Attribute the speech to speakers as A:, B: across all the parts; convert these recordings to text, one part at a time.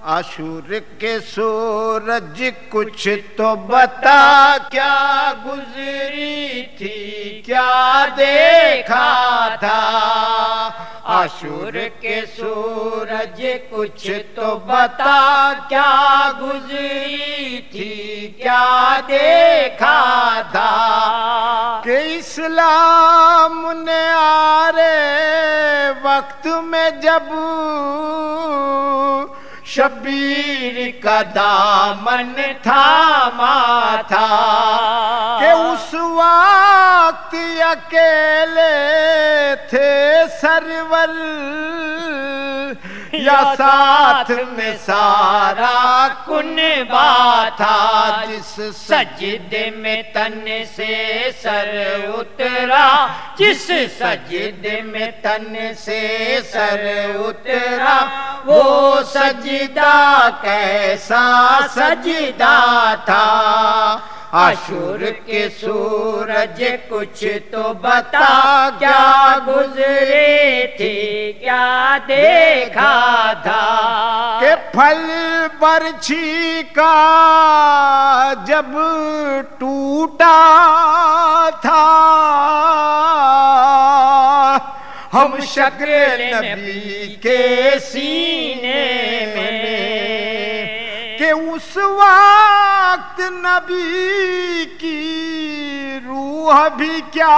A: عاشور کے سورج کچھ تو بتا، کیا گزری تھی کیا دیکھا تھا؟ عاشور کے سورج کچھ تو بتا، کیا گزری تھی کیا دیکھا تھا؟ کہ اسلام نے آرے وقت میں جب شبیر کا دامن تھاما تھا، کہ اس وقت اکیلے تھے سرور، یا ساتھ میں سارا کنبہ تھا؟ جس سجدے میں تن سے سر اترا، جس سجدے میں تن سے سر اترا، وہ سجدہ کیسا سجدہ تھا؟ عاشور کے سورج کچھ تو بتا، کیا گزری تھی کیا دیکھا تھا؟ کہ پھل برچھی کا جب ٹوٹا تھا، ہم شکل نبی کے سینے میں، کہ اس وقت نبی کی روح بھی کیا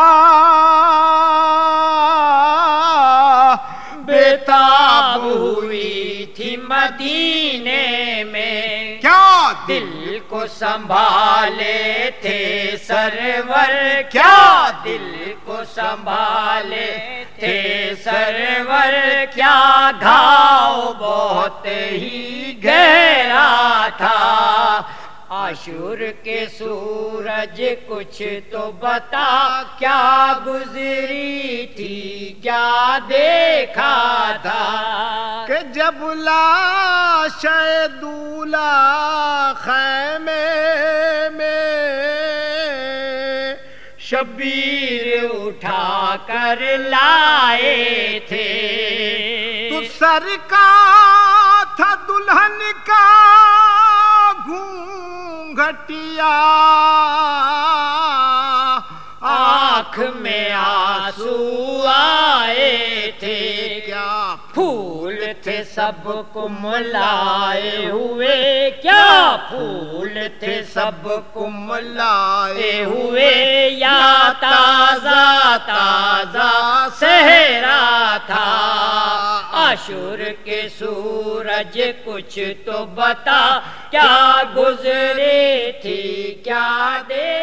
A: بےتاب ہوئی تھی مدینے میں، کیا دل کو سنبھالے تھے سرور، کیا دل کو سنبھالے تھے سرور، کیا گھاؤ بہت ہی گہرا تھا؟ عاشور کے سورج کچھ تو بتا، کیا گزری تھی کیا دیکھا تھا؟ کہ جب لاش دولہا خیمے میں شبیر اٹھا کر لائے تھے، تو سر کا تھا دلہن کا گھٹیا، آنکھ میں آنسو آئے تھے، کیا پھول تھے سب کم لائے ہوئے، کیا پھول تھے سب کم لائے ہوئے، یا تازہ تازہ صحرا تھا؟ عاشور کے سورج کچھ تو بتا، کیا گزری تھی کیا